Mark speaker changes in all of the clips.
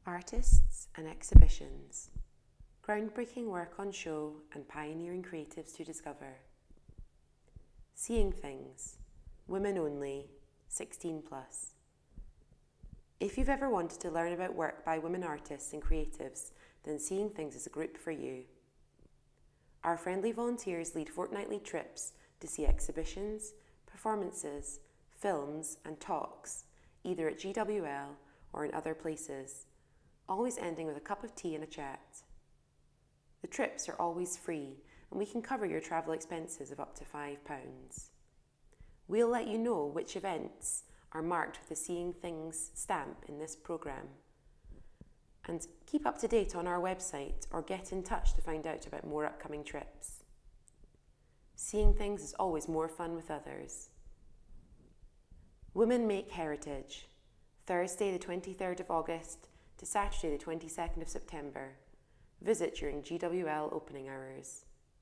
Speaker 1: Artists and exhibitions. Groundbreaking work on show and pioneering creatives to discover. Seeing Things. Women only, 16 plus. If you've ever wanted to learn about work by women artists and creatives, then Seeing Things is a group for you. Our friendly volunteers lead fortnightly trips to see exhibitions, performances, films and talks, either at GWL or in other places, always ending with a cup of tea and a chat. The trips are always free, and we can cover your travel expenses of up to £5. We'll let you know which events are marked with the Seeing Things stamp in this programme. And keep up to date on our website or get in touch to find out about more upcoming trips. Seeing Things is always more fun with others. Women Make Heritage, Thursday the 23rd of August to Saturday the 22nd of September. Visit during GWL opening hours.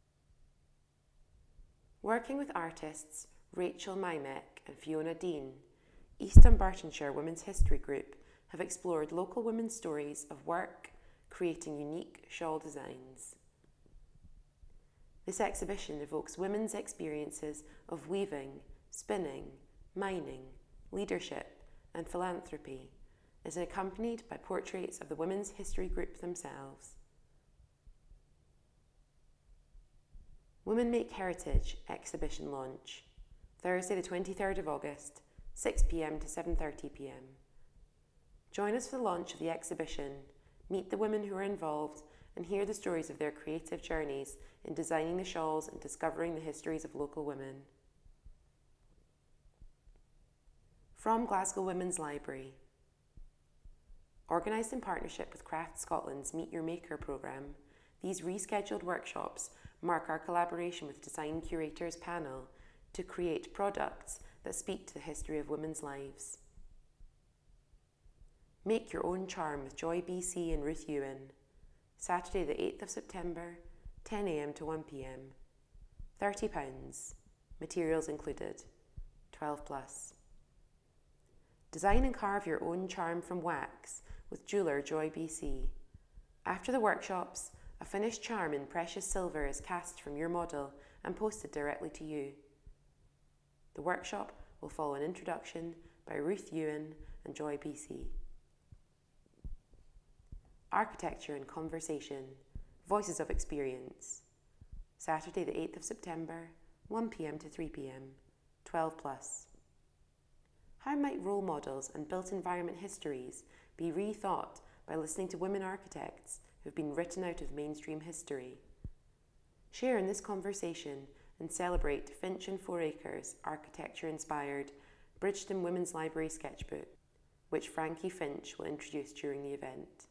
Speaker 1: Working with artists Rachel Mymek and Fiona Dean, East Dunbartonshire Women's History Group have explored local women's stories of work, creating unique shawl designs. This exhibition evokes women's experiences of weaving, spinning, mining, leadership and philanthropy, is accompanied by portraits of the Women's History Group themselves. Women Make Heritage exhibition launch, Thursday the 23rd of August, 6 p.m. to 7:30 p.m. Join us for the launch of the exhibition, meet the women who are involved and hear the stories of their creative journeys in designing the shawls and discovering the histories of local women. From Glasgow Women's Library. Organised in partnership with Craft Scotland's Meet Your Maker programme, these rescheduled workshops mark our collaboration with Design Curators panel to create products that speak to the history of women's lives. Make your own charm with Joy BC and Ruth Ewan. Saturday the 8th of September, 10 a.m. to 1 p.m. £30. Materials included. 12 plus. Design and carve your own charm from wax with jeweller Joy BC. After the workshops, a finished charm in precious silver is cast from your model and posted directly to you. The workshop will follow an introduction by Ruth Ewan and Joy BC. Architecture and Conversation, Voices of Experience. Saturday the 8th of September, 1 p.m. to 3 p.m. 12 plus. How might role models and built environment histories be rethought by listening to women architects who have been written out of mainstream history? Share in this conversation and celebrate Finch and 4 Acres architecture-inspired Bridgeton Women's Library sketchbook, which Frankie Finch will introduce during the event.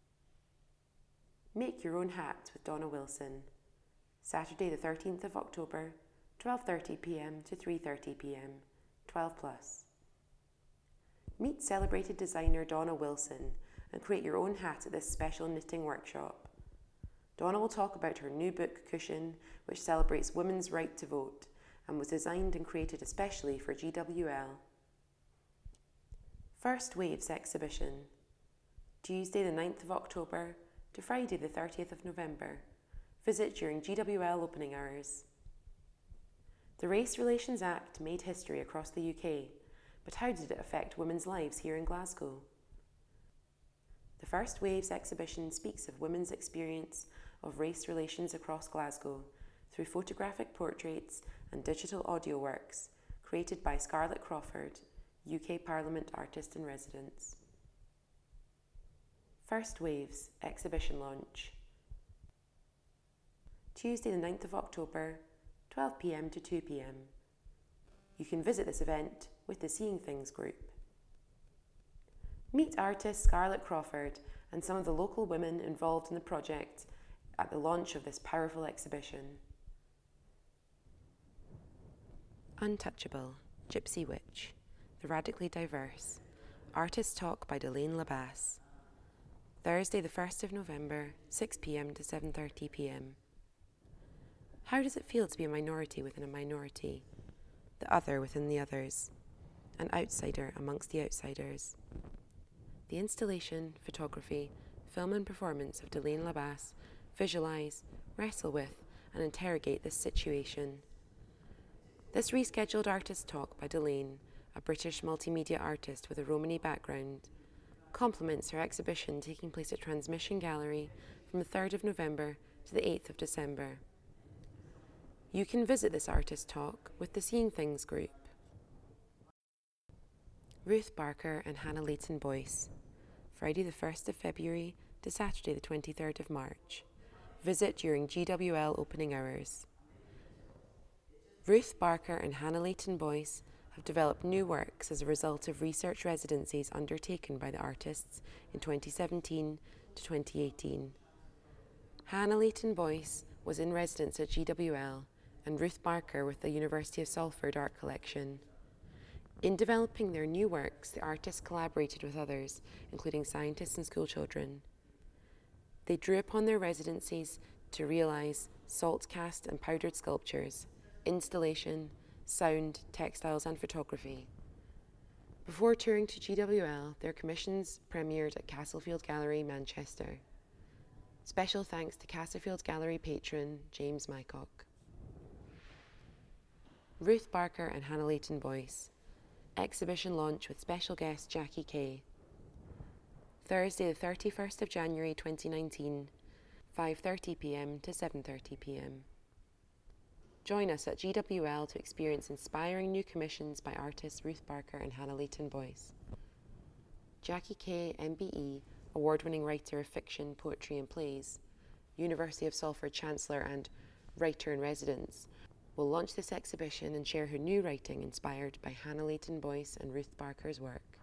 Speaker 1: Make your own hat with Donna Wilson. Saturday the 13th of October, 12:30 p.m. to 3:30 p.m. 12 plus. Meet celebrated designer Donna Wilson and create your own hat at this special knitting workshop. Donna will talk about her new book, Cushion, which celebrates women's right to vote and was designed and created especially for GWL. First Waves exhibition, Tuesday the 9th of October to Friday the 30th of November. Visit during GWL opening hours. The Race Relations Act made history across the UK, but how did it affect women's lives here in Glasgow? The First Waves exhibition speaks of women's experience of race relations across Glasgow through photographic portraits and digital audio works created by Scarlett Crawford, UK Parliament Artist in Residence. First Waves exhibition launch, Tuesday the 9th of October, 12 p.m. to 2 p.m. You can visit this event with the Seeing Things group. Meet artist Scarlett Crawford and some of the local women involved in the project at the launch of this powerful exhibition. Untouchable, Gypsy Witch, The Radically Diverse, Artist Talk by Delane Labasse. Thursday the 1st of November, 6 p.m. to 7:30 p.m. How does it feel to be a minority within a minority, the other within the others, an outsider amongst the outsiders? The installation, photography, film and performance of Delaine Labasse visualise, wrestle with and interrogate this situation. This rescheduled artist talk by Delaine, a British multimedia artist with a Romany background, complements her exhibition taking place at Transmission Gallery from the 3rd of November to the 8th of December. You can visit this artist talk with the Seeing Things group. Ruth Barker and Hannah Leighton Boyce, Friday the 1st of February to Saturday the 23rd of March. Visit during GWL opening hours. Ruth Barker and Hannah Leighton Boyce have developed new works as a result of research residencies undertaken by the artists in 2017 to 2018. Hannah Leighton Boyce was in residence at GWL and Ruth Barker with the University of Salford Art Collection. In developing their new works, the artists collaborated with others, including scientists and schoolchildren. They drew upon their residencies to realise salt cast and powdered sculptures, installation, sound, textiles and photography. Before touring to GWL, their commissions premiered at Castlefield Gallery, Manchester. Special thanks to Castlefield Gallery patron James Mycock. Ruth Barker and Hannah Leighton Boyce. Exhibition launch with special guest Jackie Kay. Thursday the 31st of January 2019, 5:30pm to 7:30pm. Join us at GWL to experience inspiring new commissions by artists Ruth Barker and Hannah Leighton Boyce. Jackie Kay, MBE, award-winning writer of fiction, poetry and plays, University of Salford Chancellor and writer-in-residence, will launch this exhibition and share her new writing inspired by Hannah Leighton Boyce and Ruth Barker's work.